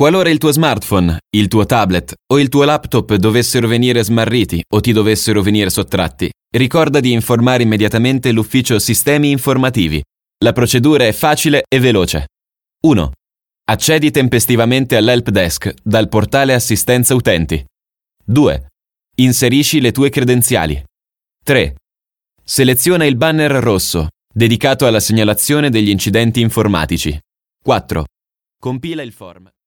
Qualora il tuo smartphone, il tuo tablet o il tuo laptop dovessero venire smarriti o ti dovessero venire sottratti, ricorda di informare immediatamente l'ufficio Sistemi Informativi. La procedura è facile e veloce. 1. Accedi tempestivamente all'help desk dal portale Assistenza Utenti. 2. Inserisci le tue credenziali. 3. Seleziona il banner rosso, dedicato alla segnalazione degli incidenti informatici. 4. Compila il form.